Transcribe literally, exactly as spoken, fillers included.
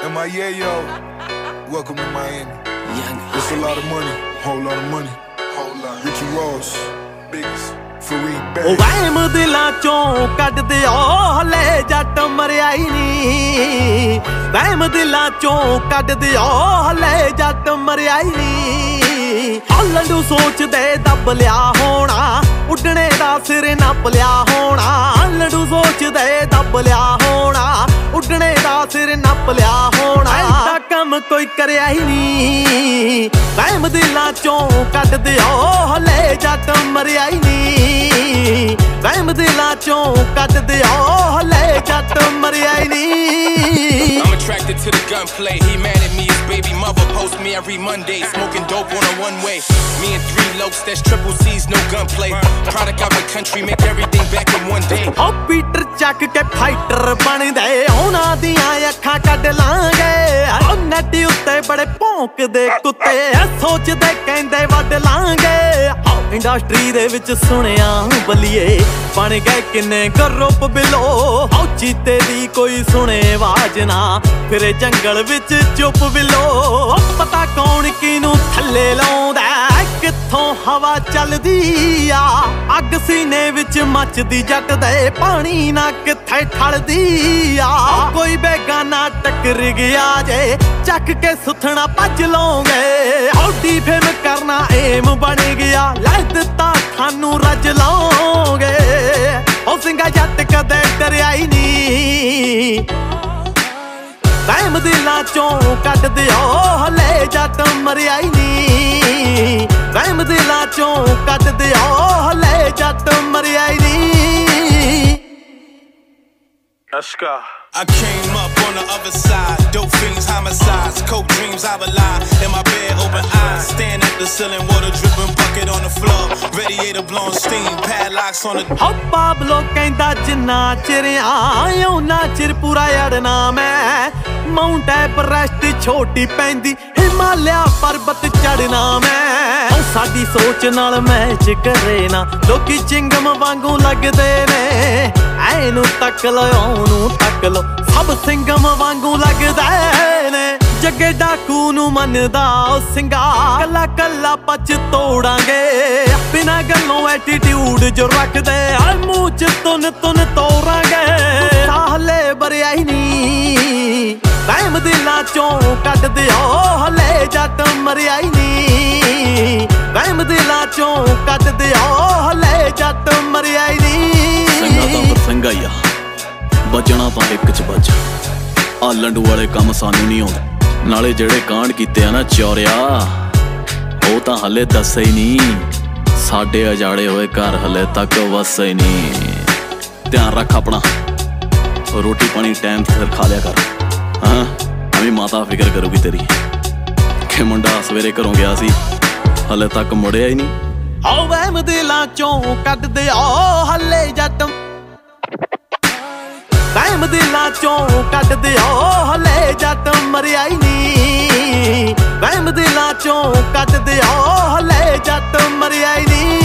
M I A, yo. Welcome to Miami. It's a lot of money, whole lot of money, whole lot. Ricky Ross, biggest. ਉਹ ਵਹਿਮ ਦਿਲਾਂ ਚੋਂ ਕੱਢਦੇ ਓ ਹਲੇ ਜੱਟ ਮਰਿਆ ਹੀ ਨੀ। ਵਹਿਮ ਦਿਲਾਂ ਚੋਂ ਕੱਢਦੇ ਓ ਹਲੇ ਜੱਟ ਮਰਿਆ ਹੀ ਨੀ। ਆਲੜੂ ਸੋਚਦੇ ਦੱਬ ਲਿਆ ਹੋਣਾ, ਉੱਡਣੇ ਦਾ ਸਿਰ ਨੱਪ ਲਿਆ ਹੋਣਾ। ਆਲੜੂ ਸੋਚਦੇ ਦੱਬ ਲਿਆ ਹੋਣਾ, ਉੱਡਣੇ ਦਾ ਸਿਰ ਨੱਪ ਲਿਆ ਹੋਣਾ। ਐਡਾ ਕੰਮ ਕੋਈ ਕਰਿਆ ਹੀ ਨੀ। ਵਹਿਮ ਦਿਲਾਂ ਚੋਂ ਕੱਢਦੇ ਓ ਹਲੇ ਜੱਟ ਮਰਿਆ ਹੀ ਨੀ। ਵਹਿਮ ਦਿਲਾਂ ਚੋਂ ਕੱਢਦੇ ਓ ਹਲੇ ਜੱਟ ਮਰਿਆ ਹੀ ਨੀ। I'm attracted to the gunplay. He mad at me, his baby mother post me every Monday. Smoking dope on a one-way. Me and three lokes, that's triple C's, no gunplay. Product out the country, make everything back in one day. ਓ Peter ਚੱਕ ਕੇ fighter ਬਣਦੇ, ਉਹਨਾਂ ਦੀਆਂ ਅੱਖਾਂ ਕੱਢ ਲਾਂਗੇ। ਓ net ਉੱਤੇ ਬੜੇ ਭੌਂਕਦੇ ਕੁੱਤੇ, ਸੋਚਦੇ ਕਹਿੰਦੇ ਵੱਢ ਲਾਂਗੇ। ਇੰਡਸਟਰੀ ਦੇ ਵਿੱਚ ਸੁਣਿਆ ਬਲੀਏ, ਬਣ ਗਏ ਕਿੰਨੇ ਗਰੁੱਪ ਬਿਲੋ। ਓ ਚੀਤੇ ਦੀ ਕੋਈ ਸੁਣੇ ਆਵਾਜ਼ ਨਾ, ਫਿਰੇ ਜੰਗਲ ਵਿੱਚ ਚੁੱਪ ਬਿਲੋ। ਪਤਾ ਕੌਣ ਕਿਨੂੰ ਥੱਲੇ ਲਾਉਂਦਾ, ਕਿੱਥੋਂ ਹਵਾ ਚੱਲਦੀ ਆ। ਅੱਗ ਸੀਨੇ ਵਿੱਚ ਮੱਚਦੀ ਜੱਟ ਦੇ, ਪਾਣੀ ਨਾ ਕਿੱਥੇ ਠਲਦੀ ਆ। ਕੋਈ ਬੇਗਾਨਾ ਟੱਕਰ ਗਿਆ ਜੇ, ਚੱਕ ਕੇ ਸੁੱਥਣਾ ਭੱਜ ਲਓਗੇ। ਹੌਡੀ ਫੇਮ ਕਰਨਾ ਏਮ ਬਣ ਗਿਆ, ਲੈ ਦਿੱਤਾ ਖਾਨੂੰ ਰੱਜ ਲਾਓਗੇ। ਉਹ ਸਿੰਘਾ ਜੱਟ ਕਦੇ ਡਰਿਆ ਹੀ ਨੀ। ਵਹਿਮ ਦਿਲਾਂ ਚੋਂ ਕੱਢਦੇ ਓ ਹਲੇ ਜੱਟ ਮਰਿਆ ਹੀ ਨੀ। ਵਹਿਮ ਦਿਲਾਂ ਚੋਂ ਕੱਢਦੇ ਓ ਹਲੇ ਜੱਟ ਮਰਿਆ ਹੀ ਨੀ। Ashka. I came up on the other side, dope fiends, homicides, coke dreams, I rely in my bed, open eyes, stand at the ceiling, water dripping, bucket on the floor, radiator blowing steam, padlocks on the. ਹੋ Pablo ਕਹਿੰਦਾ ਜਿੰਨਾ ਚਿਰ ਆਇਆ ਉਨਾ ਚਿਰ ਪੂਰਾ ਅੜਨਾ ਮੈਂ। Mount Everest ਛੋਟੀ ਪੈਂਦੀ, ਹਿਮਾਲਿਆ ਪਰਬਤ ਚੜਨਾ ਮੈਂ। ਉਹ ਸਾਡੀ ਸੋਚ ਨਾਲ ਮੈਚ ਕਰੇ ਨਾ, ਲੋਕੀ ਚਿੰਗਮ ਵਾਂਗੂ ਲੱਗਦੇ ਨੇ। ਐਨੂੰ ਤੱਕ ਲੋ ਉਹਨੂੰ ਤੱਕ ਲੋ, ਸਭ ਸਿੰਘਮ ਵਾਂਗੂ ਲੱਗਦੇ ਨੇ। ਜੱਗੇ ਡਾਕੂ ਨੂੰ ਮੰਨਦਾ ਉਹ ਸਿੰਘਾ, ਕੱਲਾ ਕੱਲਾ ਪੱਚ ਤੋੜਾਂਗੇ। ਬਿਨਾ ਗੱਲੋਂ ਐਟੀਟਿਊਡ ਜੋ ਰੱਖਦੇ, ਹਰ ਮੂੰਹ ਚ ਤੁਨ ਤੁਨ ਤੋਰਾਂਗੇ। ਹਲੇ ਬਰਿਆ ਹੀ ਨੀ। ਵਹਿਮ ਦਿਲਾਂ ਚੋਂ ਕੱਢਦੇ ਓ ਹਲੇ ਜੱਟ ਮਰਿਆ ਹੀ ਨੀ। ਵਹਿਮ ਦਿਲਾਂ ਚੋਂ ਕੱਢਦੇ ਓ ਹਲੇ ਜੱਟ ਮਰਿਆ ਹੀ ਨੀ। ਸਿੰਘਾ ਤਾਂ ਫਿਰ ਸਿੰਘਾ ਹੀ ਆ, ਬਚਣਾ ਤਾਂ ਇੱਕ ਚ ਬਚ। ਆ ਲੰਡੂ ਵਾਲੇ ਕੰਮ ਸਾਨੂੰ ਨਹੀਂ ਆਉਂਦੇ, ਨਾਲੇ ਜਿਹੜੇ ਕਾਂਡ ਕੀਤੇ ਆ ਨਾ ਚੌਰਿਆ, ਉਹ ਤਾਂ ਹਲੇ ਦੱਸੇ ਹੀ ਨਹੀਂ। ਸਾਡੇ ਅਜਾੜੇ ਹੋਏ ਘਰ ਹਲੇ ਤੱਕ ਵਸੇ ਹੀ ਨਹੀਂ। ਧਿਆਨ ਰੱਖ ਆਪਣਾ, ਰੋਟੀ ਪਾਣੀ ਟਾਈਮ ਸਿਰ ਖਾ ਲਿਆ ਕਰ। ਹਾਂ ਐਵੇਂ ਮਾਤਾ ਫਿਕਰ ਕਰੂਗੀ ਤੇਰੀ ਕਿ ਮੁੰਡਾ ਸਵੇਰੇ ਘਰੋਂ ਗਿਆ ਸੀ, ਹਲੇ ਤੱਕ ਮੁੜਿਆ ਹੀ ਨਹੀਂ। ਓ ਵਹਿਮ ਦਿਲਾਂ ਚੋਂ ਕੱਢਦੇ ਓ ਹਲੇ ਜੱਟ, ਵਹਿਮ ਦਿਲਾਂ ਚੋਂ ਕੱਢਦੇ ਓ ਹਲੇ ਜੱਟ ਮਰਿਆ ਹੀ ਨੀ। ਵਹਿਮ ਦਿਲਾਂ ਚੋਂ ਕੱਢਦੇ ਓ ਹਲੇ ਜੱਟ ਮਰਿਆ ਹੀ ਨੀ।